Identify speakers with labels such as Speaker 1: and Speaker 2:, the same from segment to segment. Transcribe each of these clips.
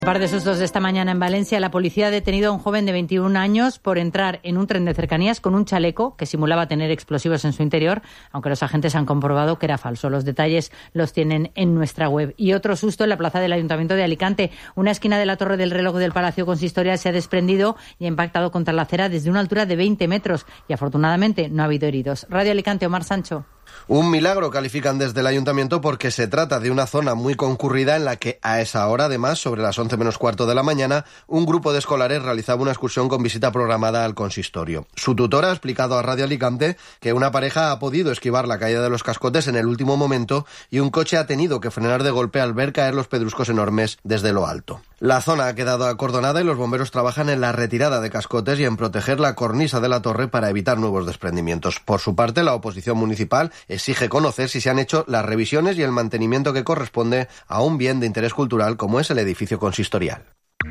Speaker 1: Un par de sustos de esta mañana en Valencia. La policía ha detenido a un joven de 21 años por entrar en un tren de cercanías con un chaleco que simulaba tener explosivos en su interior, aunque los agentes han comprobado que era falso. Los detalles los tienen en nuestra web. Y otro susto en la plaza del Ayuntamiento de Alicante. Una esquina de la torre del reloj del Palacio Consistorial se ha desprendido y ha impactado contra la acera desde una altura de 20 metros. Y afortunadamente no ha habido heridos. Radio Alicante, Omar Sancho.
Speaker 2: Un milagro califican desde el Ayuntamiento porque se trata de una zona muy concurrida en la que a esa hora, además, sobre las 11 menos cuarto de la mañana, un grupo de escolares realizaba una excursión con visita programada al consistorio. Su tutora ha explicado a Radio Alicante que una pareja ha podido esquivar la caída de los cascotes en el último momento y un coche ha tenido que frenar de golpe al ver caer los pedruscos enormes desde lo alto. La zona ha quedado acordonada y los bomberos trabajan en la retirada de cascotes y en proteger la cornisa de la torre para evitar nuevos desprendimientos. Por su parte, la oposición municipal exige conocer si se han hecho las revisiones y el mantenimiento que corresponde a un bien de interés cultural como es el edificio consistorial.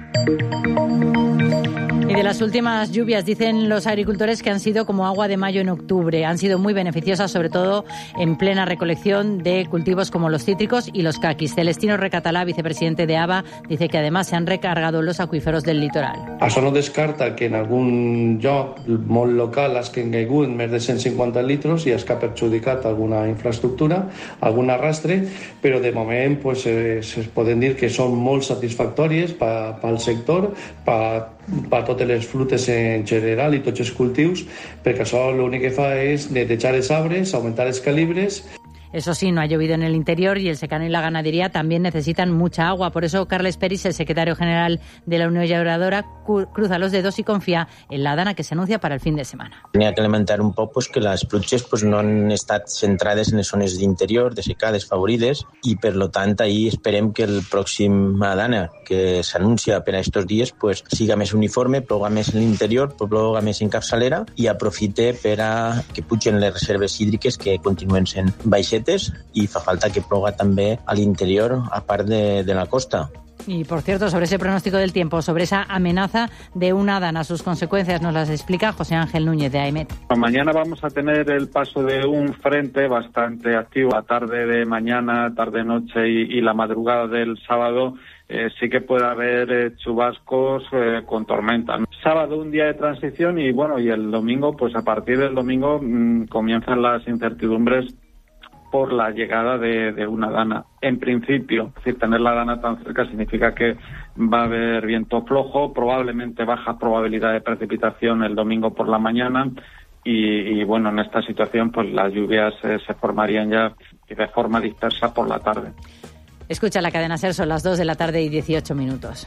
Speaker 1: Y de las últimas lluvias, dicen los agricultores que han sido como agua de mayo en octubre. Han sido muy beneficiosas, sobre todo en plena recolección de cultivos como los cítricos y los caquis. Celestino Recatalà, vicepresidente de ABA, dice que además se han recargado los acuíferos del litoral.
Speaker 3: Això no descarta que en algun lloc molt local que han caigut més de 150 litros i es que ha perjudicat alguna infraestructura, algun arrastre, però de moment pues, es poden dir que són molt satisfactòries pel sector, per totes les frutes en general i tots els cultius, perquè això l'únic que fa és netejar els arbres, augmentar els calibres.
Speaker 1: Eso sí, no ha llovido en el interior y el secano y la ganadería también necesitan mucha agua. Por eso, Carles Peris, el secretario general de la Unió Llauradora, cruza los dedos y confía en la dana que se anuncia para el fin de semana.
Speaker 4: N'hi ha que lamentar un poc que les pluges no han estat centrades en les zones d'interior, de secà, desfavorides, i per lo tant ahir esperem que el pròxim dana que s'anuncia per a estos dies siga més uniforme, ploga més en l'interior, ploga més en capçalera i aprofite per a que pugen les reserves hídriques que continuen sent baixetes i fa falta que ploga també a l'interior, a part de la costa.
Speaker 1: Y, por cierto, sobre ese pronóstico del tiempo, sobre esa amenaza de una dana, sus consecuencias nos las explica José Ángel Núñez de AEMET.
Speaker 5: Mañana vamos a tener el paso de un frente bastante activo. La tarde de mañana, tarde-noche y la madrugada del sábado sí que puede haber chubascos con tormenta. Sábado un día de transición y el domingo, pues a partir del domingo comienzan las incertidumbres por la llegada de una dana. En principio, es decir, tener la dana tan cerca significa que va a haber viento flojo, probablemente baja probabilidad de precipitación el domingo por la mañana y en esta situación pues las lluvias se formarían ya de forma dispersa por la tarde.
Speaker 1: Escucha la cadena SER, son las 2 de la tarde y 18 minutos.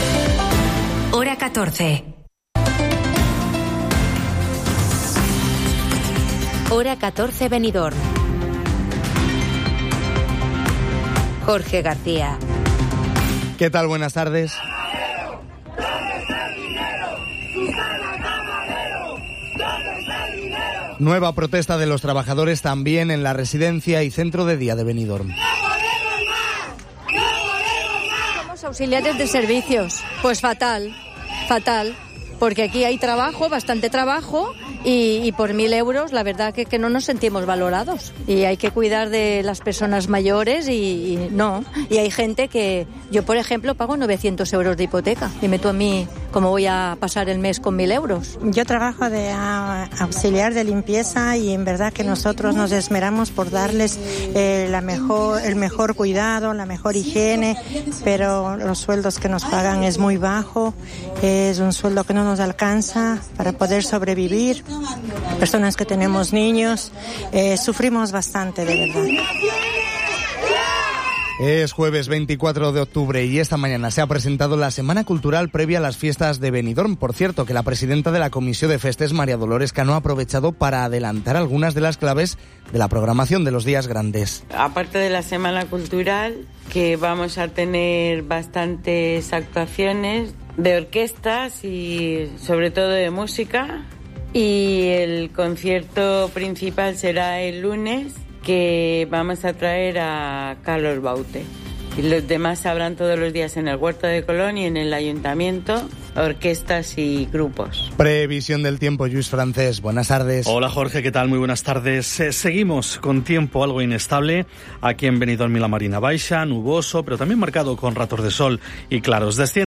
Speaker 6: Hora 14. Hora 14 Benidorm. Jorge García.
Speaker 7: ¿Qué tal? Buenas tardes. Nueva protesta de los trabajadores también en la residencia y centro de día de Benidorm.
Speaker 8: Somos auxiliares de servicios. Pues fatal, porque aquí hay trabajo, bastante trabajo, y por 1.000 euros la verdad que no nos sentimos valorados. Y hay que cuidar de las personas mayores y hay gente que... Yo, por ejemplo, pago 900 euros de hipoteca. Dime tú a mí cómo voy a pasar el mes con 1.000 euros.
Speaker 9: Yo trabajo de auxiliar de limpieza y en verdad que nosotros nos esmeramos por darles el mejor cuidado, la mejor higiene, pero los sueldos que nos pagan es muy bajo, es un sueldo que no nos alcanza para poder sobrevivir. Personas que tenemos niños, sufrimos bastante, de verdad.
Speaker 7: Es jueves 24 de octubre y esta mañana se ha presentado la Semana Cultural previa a las fiestas de Benidorm. Por cierto, que la presidenta de la Comisión de Festes, María Dolores Cano, ha aprovechado para adelantar algunas de las claves de la programación de los días grandes.
Speaker 10: Aparte de la Semana Cultural, que vamos a tener bastantes actuaciones de orquestas y sobre todo de música, y el concierto principal será el lunes, que vamos a traer a Carlos Baute. Y los demás habrán todos los días en el Huerto de Colón y en el Ayuntamiento, orquestas y grupos.
Speaker 7: Previsión del tiempo, Lluís Francés. Buenas tardes.
Speaker 11: Hola Jorge, ¿qué tal? Muy buenas tardes. Seguimos con tiempo algo inestable aquí en Benidorm y la Marina Baixa, nuboso, pero también marcado con ratos de sol y claros. Desciende